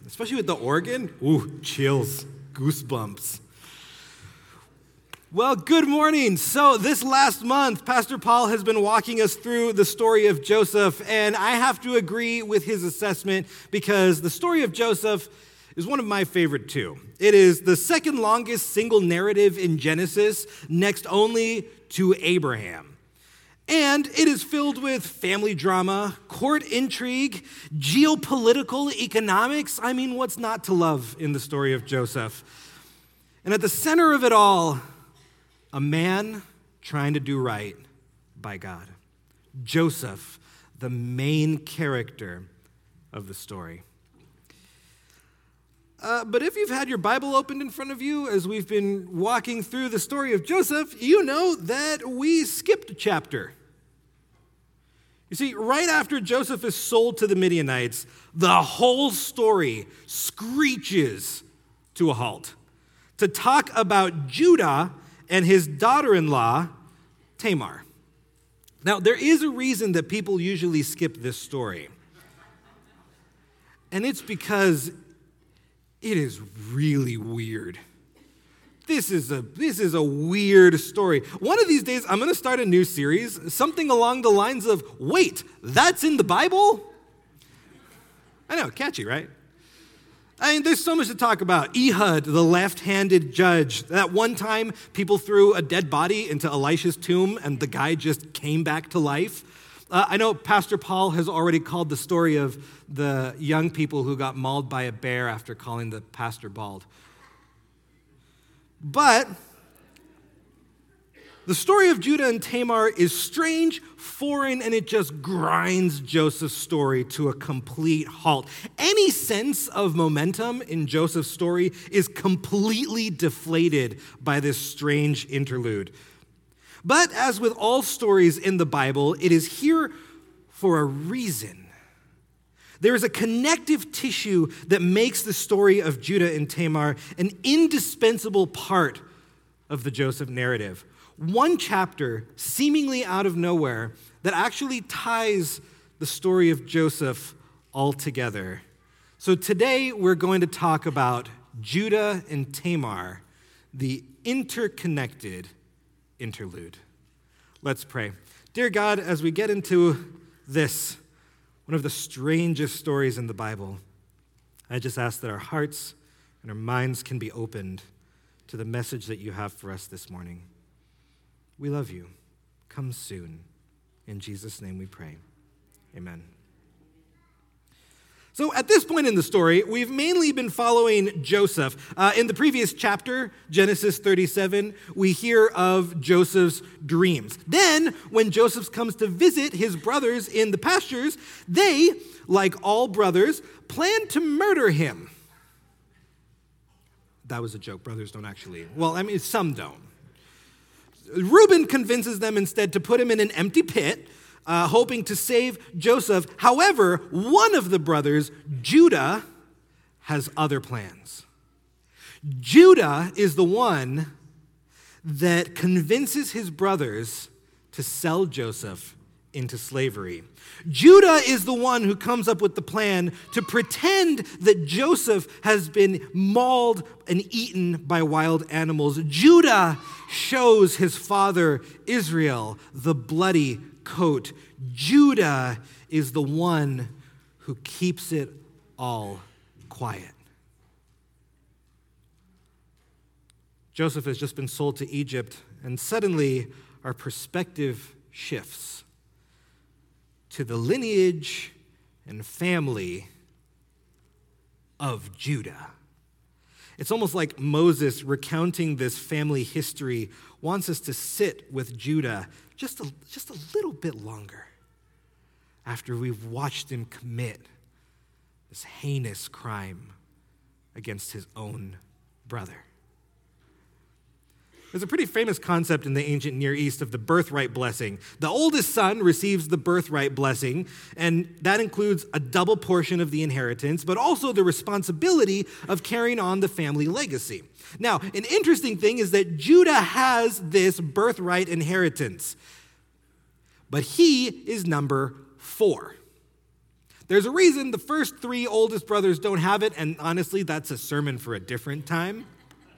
especially with the organ. Ooh, chills, goosebumps. Well, good morning. So this last month, Pastor Paul has been walking us through the story of Joseph, and I have to agree with his assessment because the story of Joseph is one of my favorite too. It is the second longest single narrative in Genesis, next only to Abraham. And it is filled with family drama, court intrigue, geopolitical economics. I mean, what's not to love in the story of Joseph? And at the center of it all, a man trying to do right by God. Joseph, the main character of the story. But if you've had your Bible opened in front of you as we've been walking through the story of Joseph, you know that we skipped a chapter. You see, right after Joseph is sold to the Midianites, the whole story screeches to a halt to talk about Judah and his daughter-in-law, Tamar. Now, there is a reason that people usually skip this story. And it's because it is really weird. This is a weird story. One of these days, I'm going to start a new series, something along the lines of, wait, that's in the Bible? I know, catchy, right? I mean, there's so much to talk about. Ehud, the left-handed judge. That one time, people threw a dead body into Elisha's tomb, and the guy just came back to life. I know Pastor Paul has already called the story of the young people who got mauled by a bear after calling the pastor bald. But the story of Judah and Tamar is strange, foreign, and it just grinds Joseph's story to a complete halt. Any sense of momentum in Joseph's story is completely deflated by this strange interlude. But as with all stories in the Bible, it is here for a reason. There is a connective tissue that makes the story of Judah and Tamar an indispensable part of the Joseph narrative. One chapter, seemingly out of nowhere, that actually ties the story of Joseph all together. So today we're going to talk about Judah and Tamar, the interconnected interlude. Let's pray. Dear God, as we get into this, one of the strangest stories in the Bible, I just ask that our hearts and our minds can be opened to the message that you have for us this morning. We love you. Come soon. In Jesus' name we pray. Amen. So at this point in the story, we've mainly been following Joseph. In the previous chapter, Genesis 37, we hear of Joseph's dreams. Then, when Joseph comes to visit his brothers in the pastures, they, like all brothers, plan to murder him. That was a joke. Brothers don't actually. Well, I mean, some don't. Reuben convinces them instead to put him in an empty pit, hoping to save Joseph. However, one of the brothers, Judah, has other plans. Judah is the one that convinces his brothers to sell Joseph into slavery. Judah is the one who comes up with the plan to pretend that Joseph has been mauled and eaten by wild animals. Judah shows his father Israel the bloody coat. Judah is the one who keeps it all quiet. Joseph has just been sold to Egypt, and suddenly our perspective shifts to the lineage and family of Judah. It's almost like Moses, recounting this family history, wants us to sit with Judah just a little bit longer after we've watched him commit this heinous crime against his own brother. There's a pretty famous concept in the ancient Near East of the birthright blessing. The oldest son receives the birthright blessing, and that includes a double portion of the inheritance, but also the responsibility of carrying on the family legacy. Now, an interesting thing is that Judah has this birthright inheritance, but he is number 4. There's a reason the first three oldest brothers don't have it, and honestly, that's a sermon for a different time.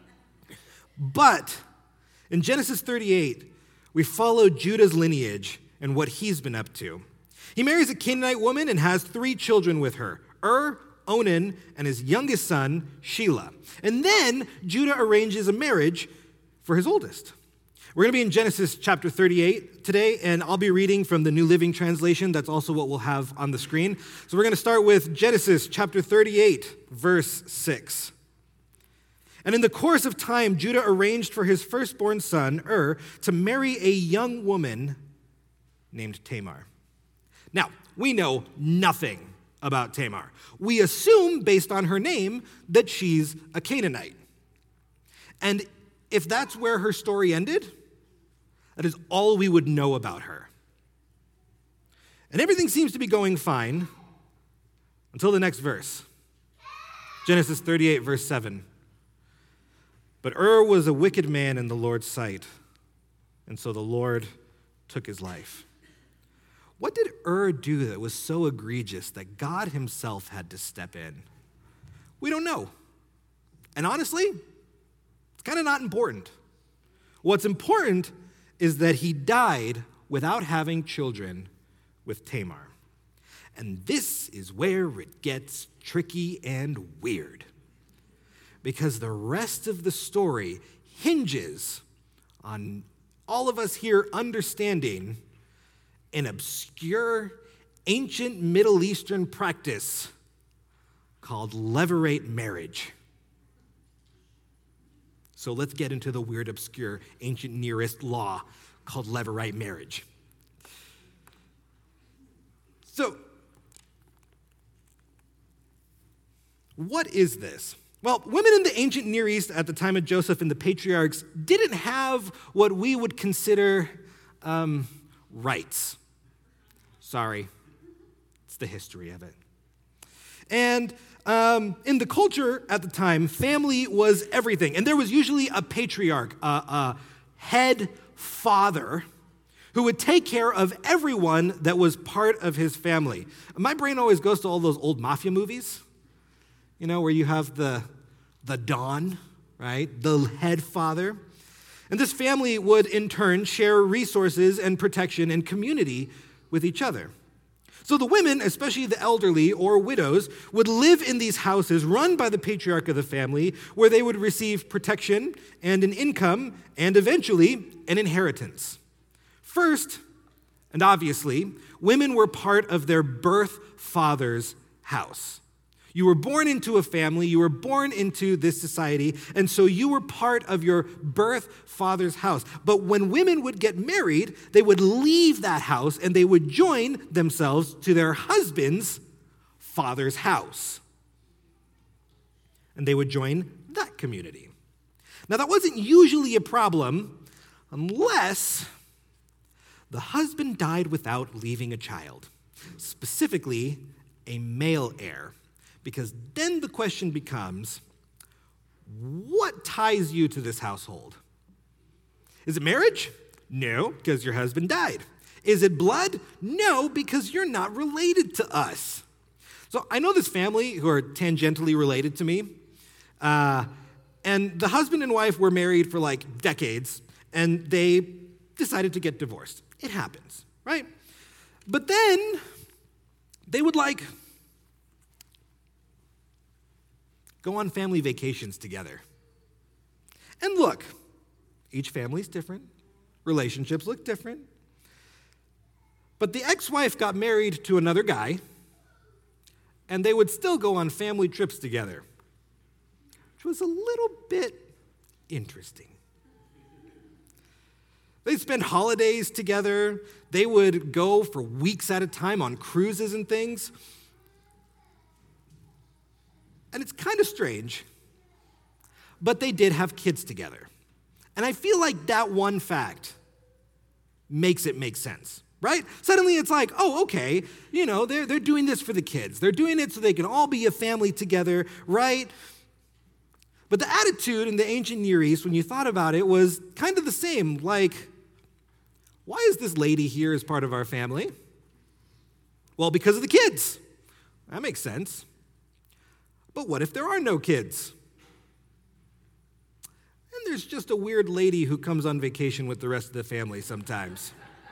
But in Genesis 38, we follow Judah's lineage and what he's been up to. He marries a Canaanite woman and has 3 children with her, Onan, and his youngest son, Shelah. And then Judah arranges a marriage for his oldest. We're going to be in Genesis chapter 38 today, and I'll be reading from the New Living Translation. That's also what we'll have on the screen. So we're going to start with Genesis chapter 38, verse 6. And in the course of time, Judah arranged for his firstborn son, to marry a young woman named Tamar. Now, we know nothing about Tamar. We assume, based on her name, that she's a Canaanite. And if that's where her story ended, that is all we would know about her. And everything seems to be going fine until the next verse. Genesis 38, verse 7. But was a wicked man in the Lord's sight, and so the Lord took his life. What did do that was so egregious that God himself had to step in? We don't know. And honestly, it's kind of not important. What's important is that he died without having children with Tamar. And this is where it gets tricky and weird, because the rest of the story hinges on all of us here understanding an obscure ancient Middle Eastern practice called levirate marriage. So let's get into the weird, obscure, ancient Near East law called levirate marriage. So, what is this? Well, women in the ancient Near East at the time of Joseph and the patriarchs didn't have what we would consider rights. Sorry, it's the history of it. And in the culture at the time, family was everything. And there was usually a patriarch, a head father, who would take care of everyone that was part of his family. My brain always goes to all those old mafia movies, where you have the Don, right? The head father. And this family would, in turn, share resources and protection and community with each other. So the women, especially the elderly or widows, would live in these houses run by the patriarch of the family, where they would receive protection and an income and eventually an inheritance. First, and obviously, women were part of their birth father's house. You were born into a family, you were born into this society, and so you were part of your birth father's house. But when women would get married, they would leave that house and they would join themselves to their husband's father's house. And they would join that community. Now, that wasn't usually a problem unless the husband died without leaving a child, specifically a male heir. Because then the question becomes, what ties you to this household? Is it marriage? No, because your husband died. Is it blood? No, because you're not related to us. So I know this family who are tangentially related to me, and the husband and wife were married for like decades, and they decided to get divorced. It happens, right? But then they would go on family vacations together. And look, each family's different. Relationships look different. But the ex-wife got married to another guy, and they would still go on family trips together, which was a little bit interesting. They'd spend holidays together. They would go for weeks at a time on cruises and things. And it's kind of strange, but they did have kids together. And I feel like that one fact makes it make sense, right? Suddenly it's like, oh, okay, they're doing this for the kids. They're doing it so they can all be a family together, right? But the attitude in the ancient Near East, when you thought about it, was kind of the same. Like, why is this lady here as part of our family? Well, because of the kids. That makes sense. But what if there are no kids? And there's just a weird lady who comes on vacation with the rest of the family sometimes.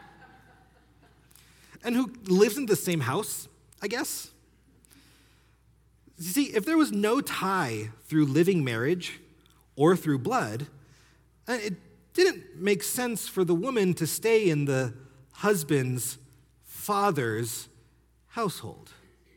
And who lives in the same house, I guess. You see, if there was no tie through living marriage or through blood, it didn't make sense for the woman to stay in the husband's, father's household.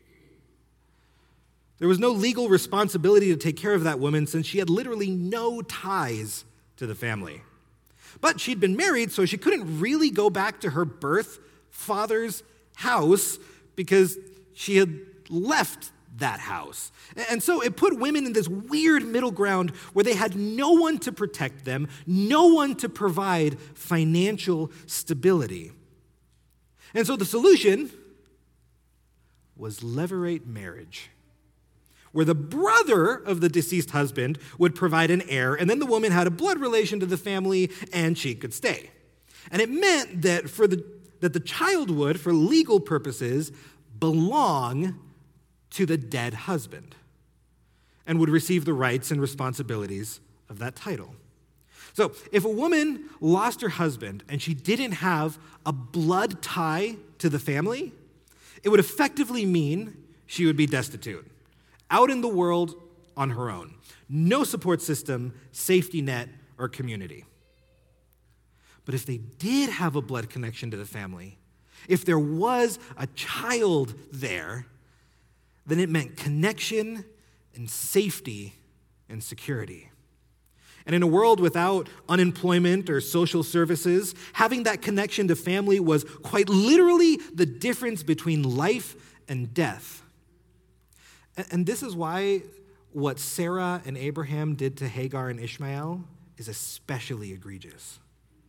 There was no legal responsibility to take care of that woman since she had literally no ties to the family. But she'd been married, so she couldn't really go back to her birth father's house because she had left that house. And so it put women in this weird middle ground where they had no one to protect them, no one to provide financial stability. And so the solution was levirate marriage, where the brother of the deceased husband would provide an heir, and then the woman had a blood relation to the family, and she could stay. And it meant that that the child would, for legal purposes, belong to the dead husband and would receive the rights and responsibilities of that title. So if a woman lost her husband and she didn't have a blood tie to the family, it would effectively mean she would be destitute, out in the world on her own. No support system, safety net, or community. But if they did have a blood connection to the family, if there was a child there, then it meant connection and safety and security. And in a world without unemployment or social services, having that connection to family was quite literally the difference between life and death. And this is why what Sarah and Abraham did to Hagar and Ishmael is especially egregious.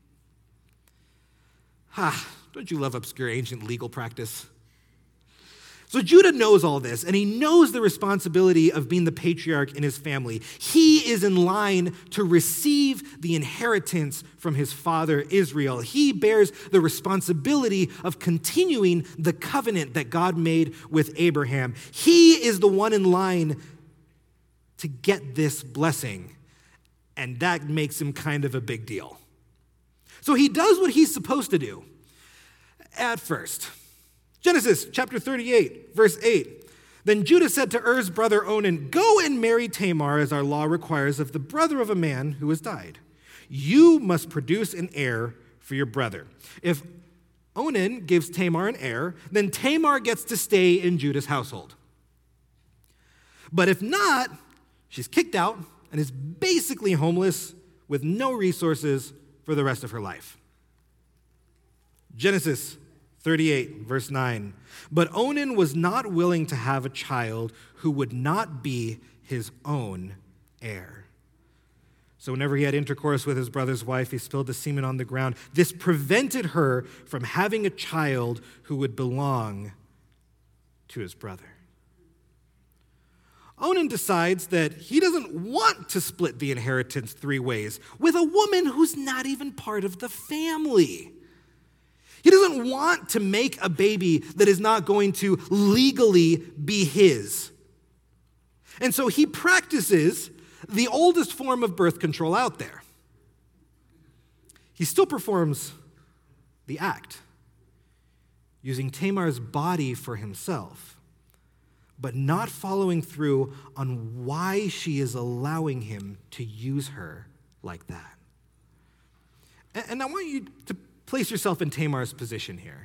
Don't you love obscure ancient legal practice? So Judah knows all this, and he knows the responsibility of being the patriarch in his family. He is in line to receive the inheritance from his father Israel. He bears the responsibility of continuing the covenant that God made with Abraham. He is the one in line to get this blessing, and that makes him kind of a big deal. So he does what he's supposed to do at first. Genesis chapter 38, verse 8. Then Judah said to Er's brother Onan, "Go and marry Tamar as our law requires of the brother of a man who has died. You must produce an heir for your brother. If Onan gives Tamar an heir, then Tamar gets to stay in Judah's household. But if not, she's kicked out and is basically homeless with no resources for the rest of her life." Genesis 38, verse 9. But Onan was not willing to have a child who would not be his own heir. So whenever he had intercourse with his brother's wife, he spilled the semen on the ground. This prevented her from having a child who would belong to his brother. Onan decides that he doesn't want to split the inheritance 3 ways with a woman who's not even part of the family. He doesn't want to make a baby that is not going to legally be his. And so he practices the oldest form of birth control out there. He still performs the act, using Tamar's body for himself, but not following through on why she is allowing him to use her like that. And I want you to place yourself in Tamar's position here.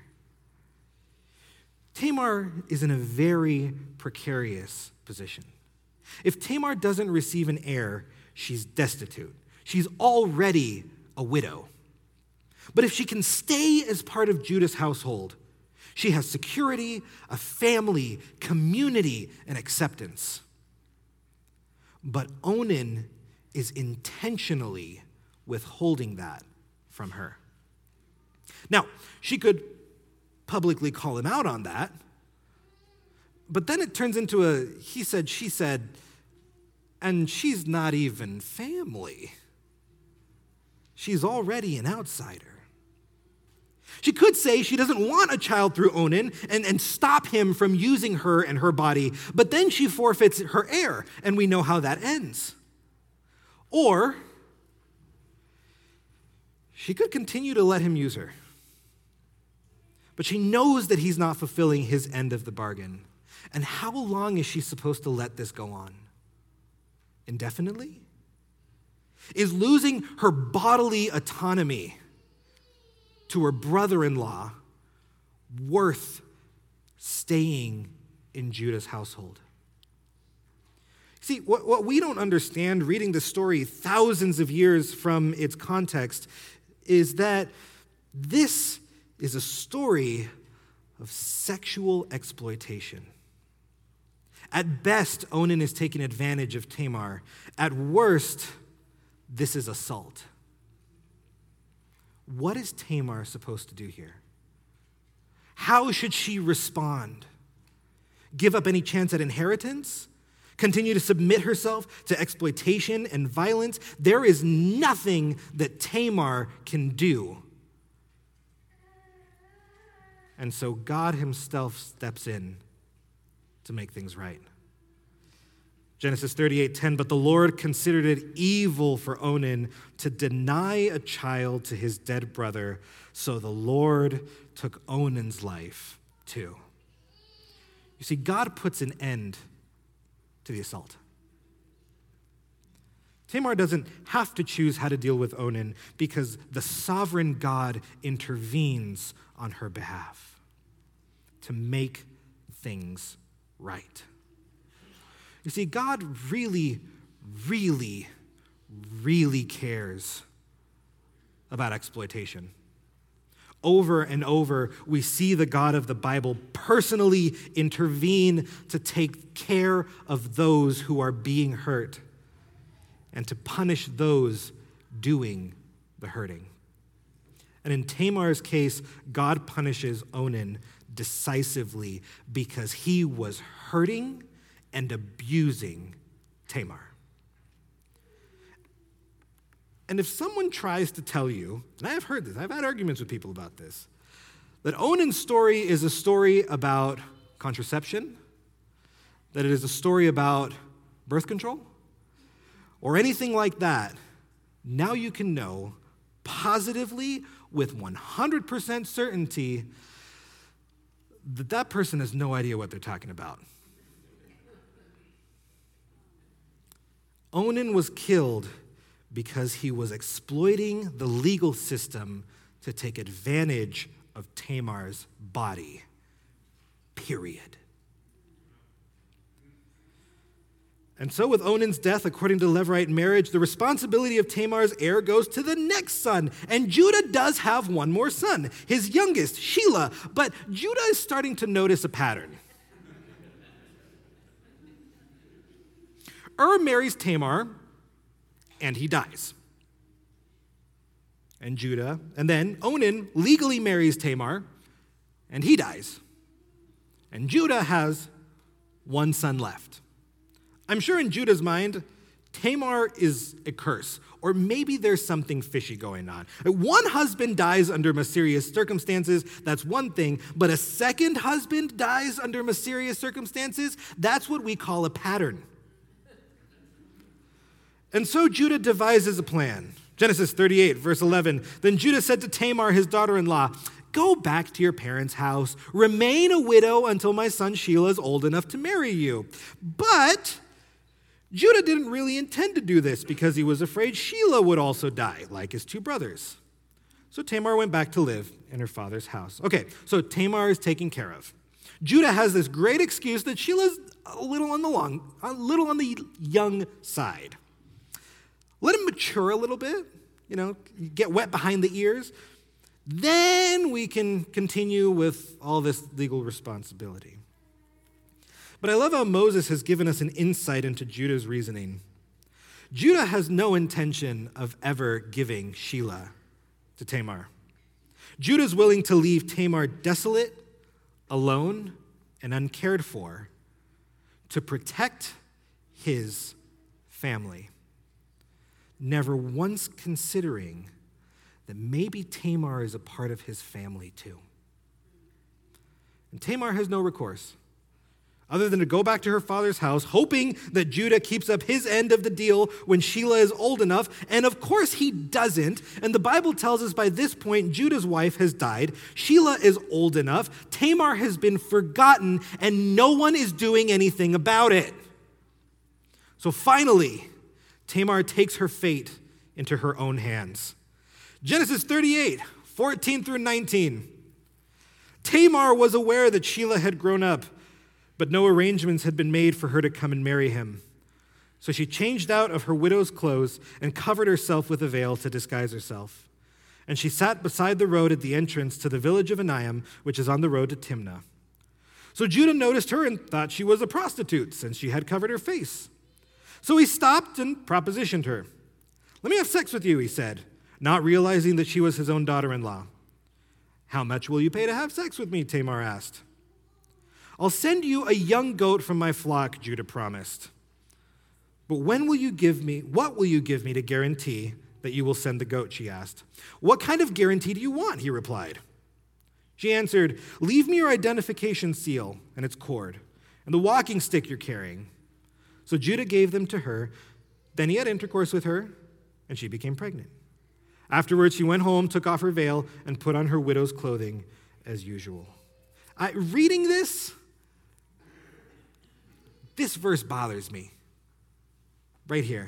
Tamar is in a very precarious position. If Tamar doesn't receive an heir, she's destitute. She's already a widow. But if she can stay as part of Judah's household, she has security, a family, community, and acceptance. But Onan is intentionally withholding that from her. Now, she could publicly call him out on that, but then it turns into a he said, she said, and she's not even family. She's already an outsider. She could say she doesn't want a child through Onan and stop him from using her and her body, but then she forfeits her heir, and we know how that ends. Or she could continue to let him use her, but she knows that he's not fulfilling his end of the bargain. And how long is she supposed to let this go on? Indefinitely? Is losing her bodily autonomy to her brother-in-law worth staying in Judah's household? See, what we don't understand reading the story thousands of years from its context is that this is a story of sexual exploitation. At best, Onan is taking advantage of Tamar. At worst, this is assault. What is Tamar supposed to do here? How should she respond? Give up any chance at inheritance? Continue to submit herself to exploitation and violence? There is nothing that Tamar can do. And so God himself steps in to make things right. Genesis 38:10, but the Lord considered it evil for Onan to deny a child to his dead brother, so the Lord took Onan's life too. You see, God puts an end to the assault. Tamar doesn't have to choose how to deal with Onan because the sovereign God intervenes on her behalf to make things right. You see, God really, really, really cares about exploitation. Over and over, we see the God of the Bible personally intervene to take care of those who are being hurt and to punish those doing the hurting. And in Tamar's case, God punishes Onan decisively because he was hurting and abusing Tamar. And if someone tries to tell you, and I have heard this, I've had arguments with people about this, that Onan's story is a story about contraception, that it is a story about birth control, or anything like that, now you can know positively with 100% certainty that that person has no idea what they're talking about. Onan was killed because he was exploiting the legal system to take advantage of Tamar's body. Period. And so with Onan's death, according to Levirate marriage, the responsibility of Tamar's heir goes to the next son. And Judah does have one more son, his youngest, Shelah. But Judah is starting to notice a pattern. Marries Tamar, and he dies. And then Onan legally marries Tamar, and he dies. And Judah has one son left. I'm sure in Judah's mind, Tamar is a curse, or maybe there's something fishy going on. One husband dies under mysterious circumstances, that's one thing, but a second husband dies under mysterious circumstances, that's what we call a pattern. And so Judah devises a plan. Genesis 38, verse 11, then Judah said to Tamar, his daughter-in-law, go back to your parents' house, remain a widow until my son Shelah is old enough to marry you. But Judah didn't really intend to do this because he was afraid Shelah would also die, like his two brothers. So Tamar went back to live in her father's house. Okay, so Tamar is taken care of. Judah has this great excuse that Shelah's a little on the young side. Let him mature a little bit, get wet behind the ears. Then we can continue with all this legal responsibility. But I love how Moses has given us an insight into Judah's reasoning. Judah has no intention of ever giving Shelah to Tamar. Judah's willing to leave Tamar desolate, alone, and uncared for to protect his family, never once considering that maybe Tamar is a part of his family too. And Tamar has no recourse other than to go back to her father's house, hoping that Judah keeps up his end of the deal when Shelah is old enough. And of course he doesn't. And the Bible tells us by this point, Judah's wife has died. Shelah is old enough. Tamar has been forgotten, and no one is doing anything about it. So finally, Tamar takes her fate into her own hands. Genesis 38, 14 through 19. Tamar was aware that Shelah had grown up, but no arrangements had been made for her to come and marry him. So she changed out of her widow's clothes and covered herself with a veil to disguise herself. And she sat beside the road at the entrance to the village of Anaim, which is on the road to Timnah. So Judah noticed her and thought she was a prostitute, since she had covered her face. So he stopped and propositioned her. "Let me have sex with you," he said, not realizing that she was his own daughter-in-law. "How much will you pay to have sex with me?" Tamar asked. "I'll send you a young goat from my flock," Judah promised. "But what will you give me to guarantee that you will send the goat?" she asked. "What kind of guarantee do you want?" he replied. She answered, "Leave me your identification seal and its cord, and the walking stick you're carrying." So Judah gave them to her. Then he had intercourse with her, and she became pregnant. Afterwards, she went home, took off her veil, and put on her widow's clothing as usual. Reading this verse bothers me. Right here.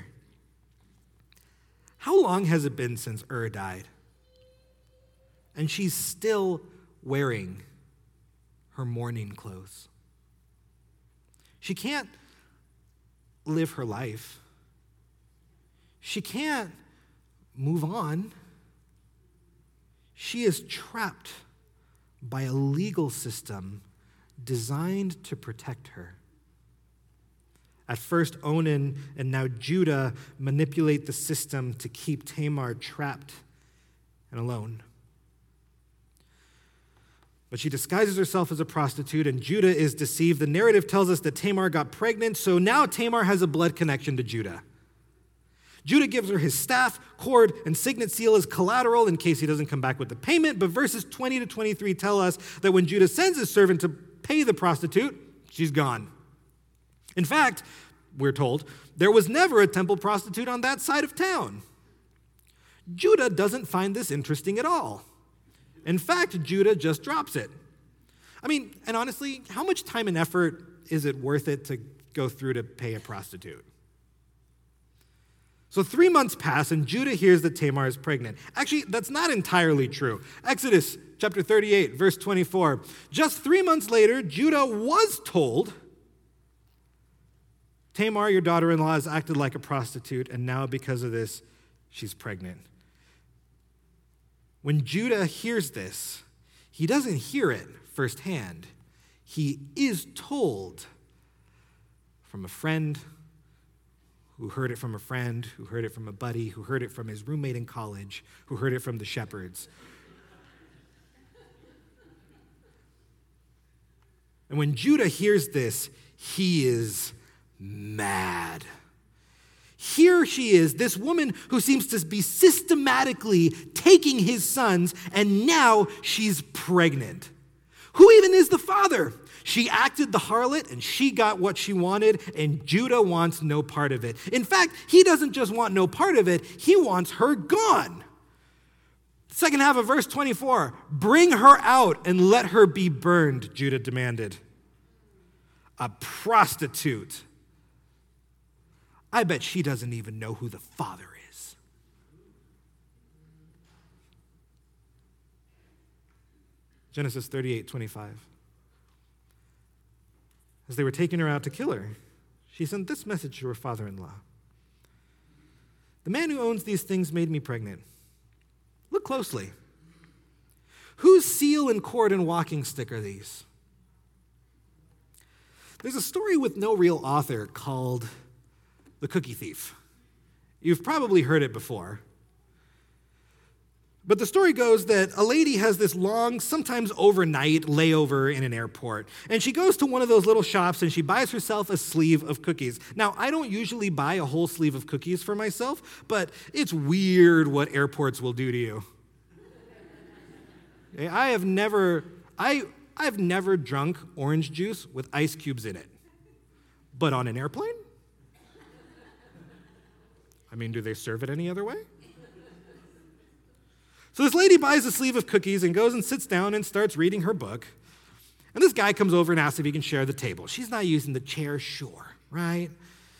How long has it been since died? And she's still wearing her mourning clothes. She can't live her life. She can't move on. She is trapped by a legal system designed to protect her. At first, Onan and now Judah manipulate the system to keep Tamar trapped and alone. But she disguises herself as a prostitute, and Judah is deceived. The narrative tells us that Tamar got pregnant, so now Tamar has a blood connection to Judah. Judah gives her his staff, cord, and signet seal as collateral in case he doesn't come back with the payment, but verses 20 to 23 tell us that when Judah sends his servant to pay the prostitute, she's gone. In fact, we're told, there was never a temple prostitute on that side of town. Judah doesn't find this interesting at all. In fact, Judah just drops it. And honestly, how much time and effort is it worth it to go through to pay a prostitute? So 3 months pass, and Judah hears that Tamar is pregnant. Actually, that's not entirely true. Exodus chapter 38, verse 24. Just 3 months later, Judah was told, "Tamar, your daughter-in-law, has acted like a prostitute, and now because of this, she's pregnant." When Judah hears this, he doesn't hear it firsthand. He is told from a friend who heard it from a friend, who heard it from a buddy, who heard it from his roommate in college, who heard it from the shepherds. And when Judah hears this, he is mad. Here she is, this woman who seems to be systematically taking his sons, and now she's pregnant. Who even is the father? She acted the harlot, and she got what she wanted, and Judah wants no part of it. In fact, he doesn't just want no part of it, he wants her gone. Second half of verse 24, "Bring her out and let her be burned," Judah demanded. A prostitute. I bet she doesn't even know who the father is. Genesis 38:25. As they were taking her out to kill her, she sent this message to her father-in-law. "The man who owns these things made me pregnant. Look closely. Whose seal and cord and walking stick are these?" There's a story with no real author called The Cookie Thief. You've probably heard it before. But the story goes that a lady has this long, sometimes overnight layover in an airport. And she goes to one of those little shops and she buys herself a sleeve of cookies. Now, I don't usually buy a whole sleeve of cookies for myself, but it's weird what airports will do to you. I've never drunk orange juice with ice cubes in it. But on an airplane? I mean, do they serve it any other way? So this lady buys a sleeve of cookies and goes and sits down and starts reading her book. And this guy comes over and asks if he can share the table. She's not using the chair, sure, right?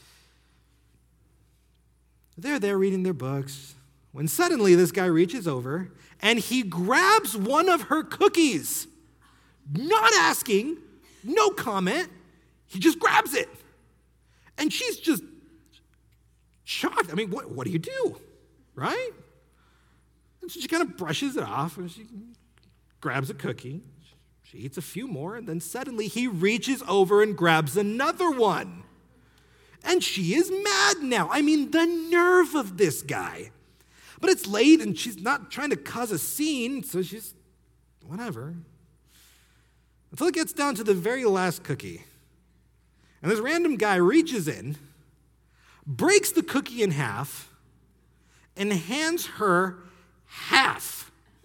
They're there reading their books when suddenly this guy reaches over and he grabs one of her cookies. Not asking, no comment, he just grabs it. And she's just shocked. I mean, what do you do, right? And so she kind of brushes it off and she grabs a cookie. She eats a few more, and then suddenly he reaches over and grabs another one. And she is mad now. I mean, the nerve of this guy. But it's late, and she's not trying to cause a scene, so she's whatever. Until it gets down to the very last cookie. And this random guy reaches in, breaks the cookie in half, and hands her half.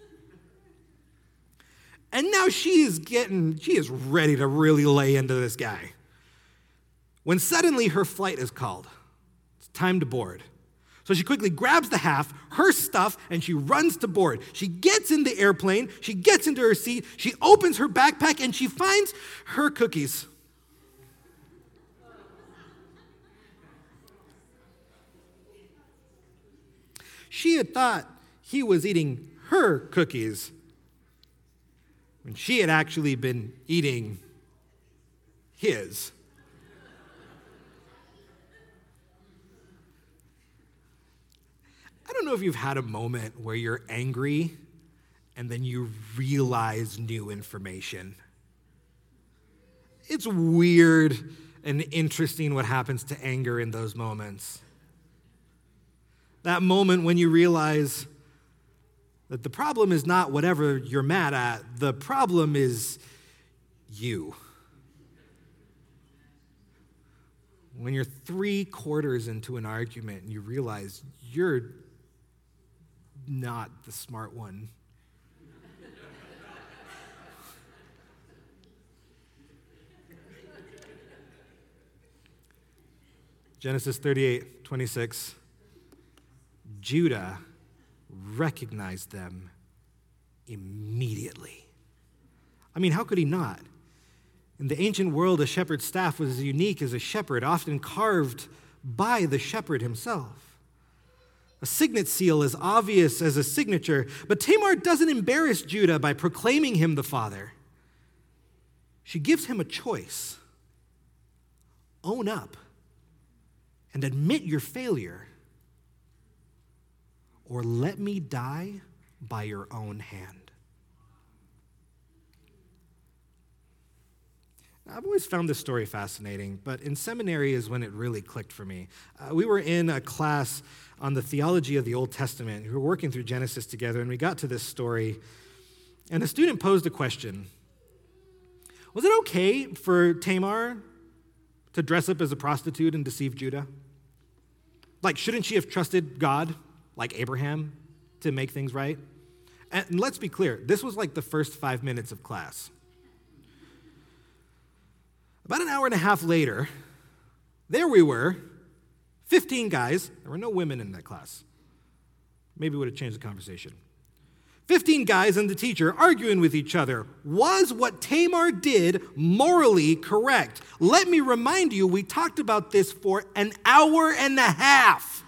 And now she is ready to really lay into this guy. When suddenly her flight is called. It's time to board. So she quickly grabs the half, her stuff, and she runs to board. She gets in the airplane, she gets into her seat, she opens her backpack, and she finds her cookies. She had thought he was eating her cookies when she had actually been eating his. I don't know if you've had a moment where you're angry and then you realize new information. It's weird and interesting what happens to anger in those moments. That moment when you realize that the problem is not whatever you're mad at, the problem is you. When you're 3/4 into an argument and you realize you're not the smart one. Genesis 38:26. Judah recognized them immediately. I mean, how could he not? In the ancient world, a shepherd's staff was as unique as a shepherd, often carved by the shepherd himself. A signet seal as obvious as a signature, but Tamar doesn't embarrass Judah by proclaiming him the father. She gives him a choice. Own up and admit your failure, or let me die by your own hand. Now, I've always found this story fascinating, but in seminary is when it really clicked for me. We were in a class on the theology of the Old Testament. We were working through Genesis together, and we got to this story, and a student posed a question. Was it okay for Tamar to dress up as a prostitute and deceive Judah? Like, shouldn't she have trusted God, like Abraham, to make things right? And let's be clear, this was like the first 5 minutes of class. About an hour and a half later, there we were, 15 guys. There were no women in that class. Maybe it would have changed the conversation. 15 guys and the teacher arguing with each other. Was what Tamar did morally correct? Let me remind you, we talked about this for an hour and a half.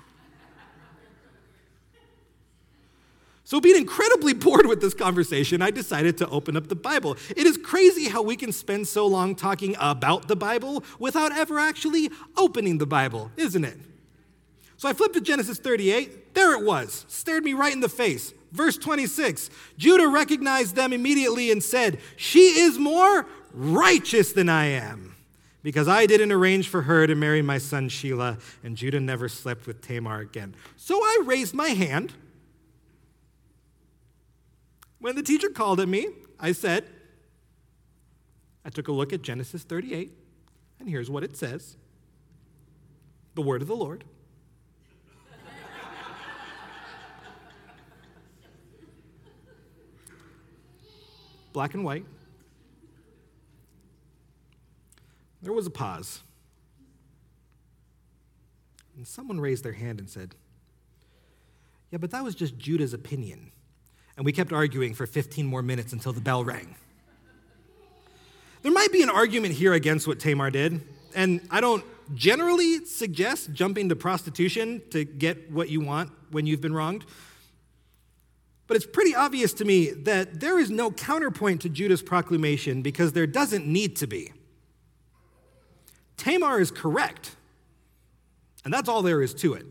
So being incredibly bored with this conversation, I decided to open up the Bible. It is crazy how we can spend so long talking about the Bible without ever actually opening the Bible, isn't it? So I flipped to Genesis 38. There it was, stared me right in the face. Verse 26, Judah recognized them immediately and said, "She is more righteous than I am, because I didn't arrange for her to marry my son Shelah, and Judah never slept with Tamar again." So I raised my hand. When the teacher called at me, I took a look at Genesis 38, and here's what it says. The word of the Lord. black and white. There was a pause. And someone raised their hand and said, "Yeah, but that was just Judah's opinion." And we kept arguing for 15 more minutes until the bell rang. There might be an argument here against what Tamar did, and I don't generally suggest jumping to prostitution to get what you want when you've been wronged. But it's pretty obvious to me that there is no counterpoint to Judah's proclamation because there doesn't need to be. Tamar is correct, and that's all there is to it.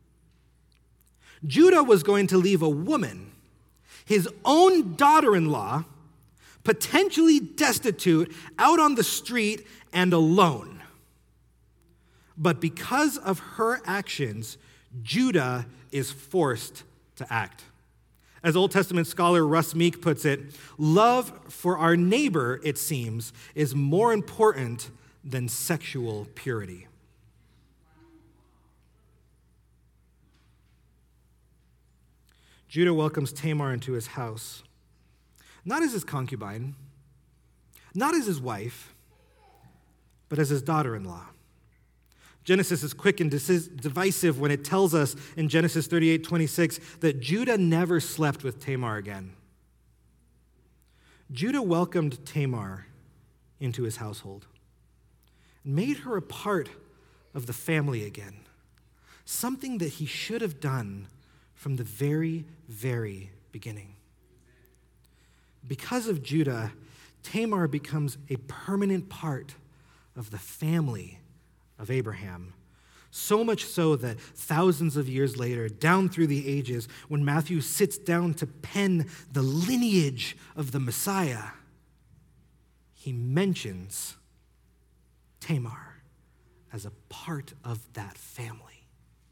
Judah was going to leave a woman, his own daughter-in-law, potentially destitute, out on the street and alone. But because of her actions, Judah is forced to act. As Old Testament scholar Russ Meek puts it, love for our neighbor, it seems, is more important than sexual purity. Judah welcomes Tamar into his house, not as his concubine, not as his wife, but as his daughter-in-law. Genesis is quick and divisive when it tells us in Genesis 38:26 that Judah never slept with Tamar again. Judah welcomed Tamar into his household and made her a part of the family again, something that he should have done from the very, very beginning. Because of Judah, Tamar becomes a permanent part of the family of Abraham. So much so that thousands of years later, down through the ages, when Matthew sits down to pen the lineage of the Messiah, he mentions Tamar as a part of that family.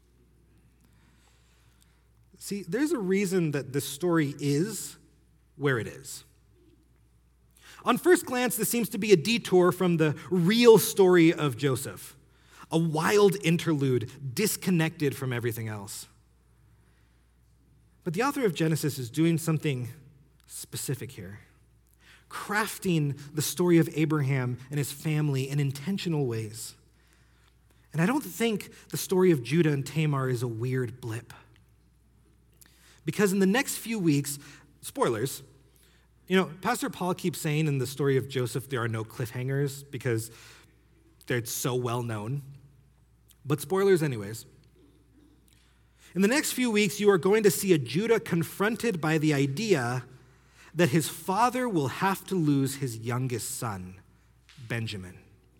See, there's a reason that this story is where it is. On first glance, this seems to be a detour from the real story of Joseph, a wild interlude disconnected from everything else. But the author of Genesis is doing something specific here, crafting the story of Abraham and his family in intentional ways. And I don't think the story of Judah and Tamar is a weird blip. Because in the next few weeks, spoilers, Pastor Paul keeps saying in the story of Joseph there are no cliffhangers because they're so well known. But spoilers anyways. In the next few weeks, you are going to see a Judah confronted by the idea that his father will have to lose his youngest son, Benjamin.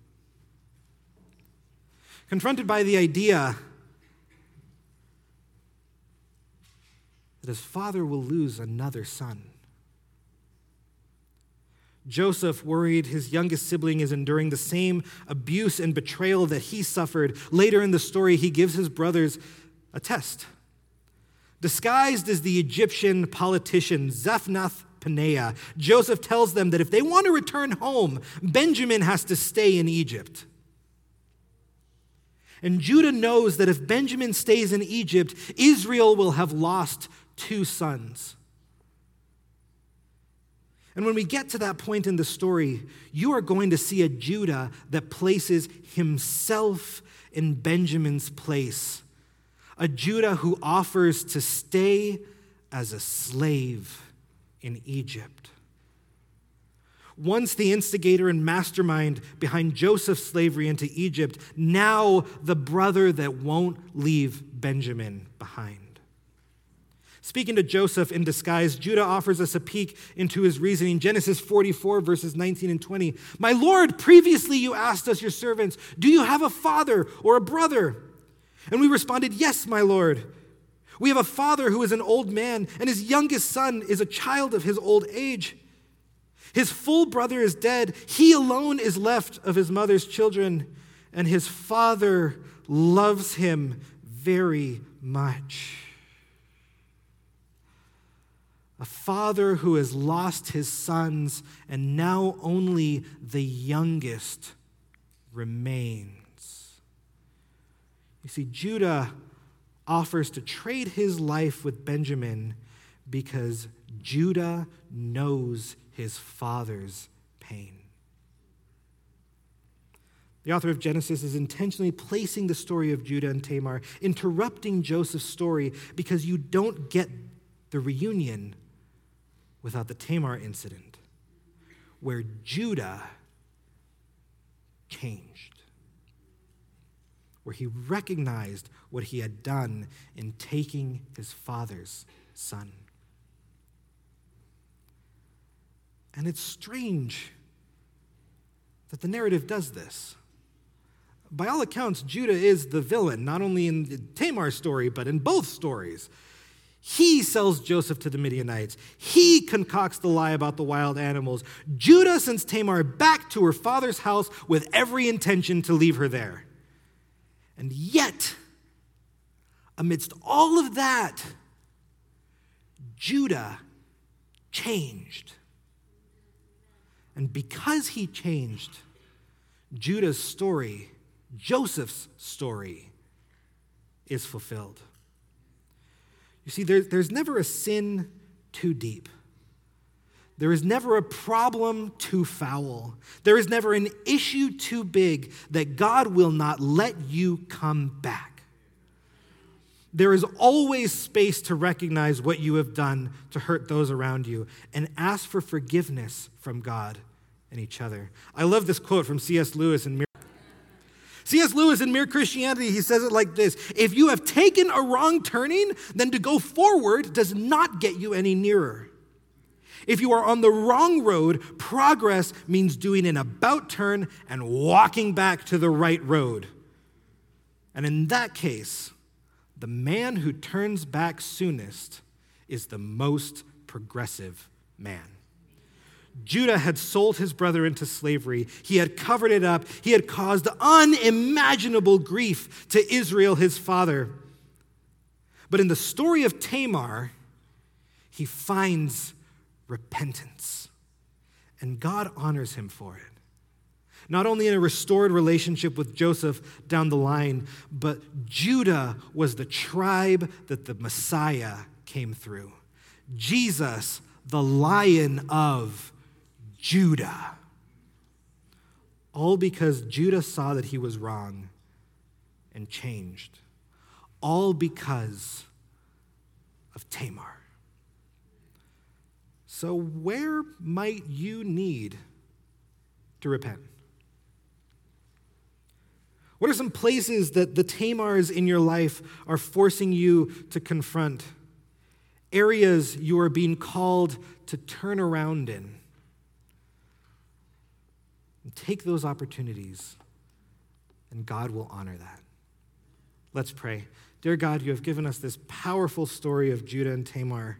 Confronted by the idea that his father will lose another son. Joseph, worried his youngest sibling is enduring the same abuse and betrayal that he suffered. Later in the story, he gives his brothers a test. Disguised as the Egyptian politician Zaphnath-Paneah, Joseph tells them that if they want to return home, Benjamin has to stay in Egypt. And Judah knows that if Benjamin stays in Egypt, Israel will have lost 2 sons. And when we get to that point in the story, you are going to see a Judah that places himself in Benjamin's place. A Judah who offers to stay as a slave in Egypt. Once the instigator and mastermind behind Joseph's slavery into Egypt, now the brother that won't leave Benjamin behind. Speaking to Joseph in disguise, Judah offers us a peek into his reasoning. Genesis 44, verses 19 and 20. "My Lord, previously you asked us, your servants, do you have a father or a brother? And we responded, yes, my Lord. We have a father who is an old man, and his youngest son is a child of his old age. His full brother is dead. He alone is left of his mother's children, and his father loves him very much." A father who has lost his sons, and now only the youngest remains. You see, Judah offers to trade his life with Benjamin because Judah knows his father's pain. The author of Genesis is intentionally placing the story of Judah and Tamar, interrupting Joseph's story, because you don't get the reunion without the Tamar incident, where Judah changed, where he recognized what he had done in taking his father's son. And it's strange that the narrative does this. By all accounts, Judah is the villain, not only in the Tamar story, but in both stories. He sells Joseph to the Midianites. He concocts the lie about the wild animals. Judah sends Tamar back to her father's house with every intention to leave her there. And yet, amidst all of that, Judah changed. And because he changed, Judah's story, Joseph's story, is fulfilled. You see, there's never a sin too deep. There is never a problem too foul. There is never an issue too big that God will not let you come back. There is always space to recognize what you have done to hurt those around you and ask for forgiveness from God and each other. I love this quote from C.S. Lewis in Mere Christianity. He says it like this: if you have taken a wrong turning, then to go forward does not get you any nearer. If you are on the wrong road, progress means doing an about turn and walking back to the right road. And in that case, the man who turns back soonest is the most progressive man. Judah had sold his brother into slavery. He had covered it up. He had caused unimaginable grief to Israel, his father. But in the story of Tamar, he finds repentance, and God honors him for it. Not only in a restored relationship with Joseph down the line, but Judah was the tribe that the Messiah came through. Jesus, the Lion of Judah. All because Judah saw that he was wrong and changed. All because of Tamar. So where might you need to repent? What are some places that the Tamars in your life are forcing you to confront? Areas you are being called to turn around in? And take those opportunities, and God will honor that. Let's pray. Dear God, you have given us this powerful story of Judah and Tamar,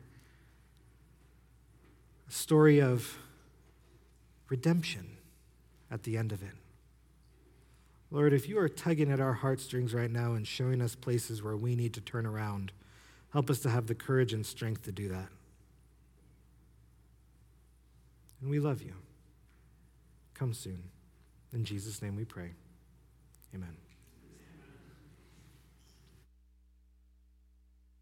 a story of redemption at the end of it. Lord, if you are tugging at our heartstrings right now and showing us places where we need to turn around, help us to have the courage and strength to do that. And we love you. Come soon. In Jesus' name we pray. Amen.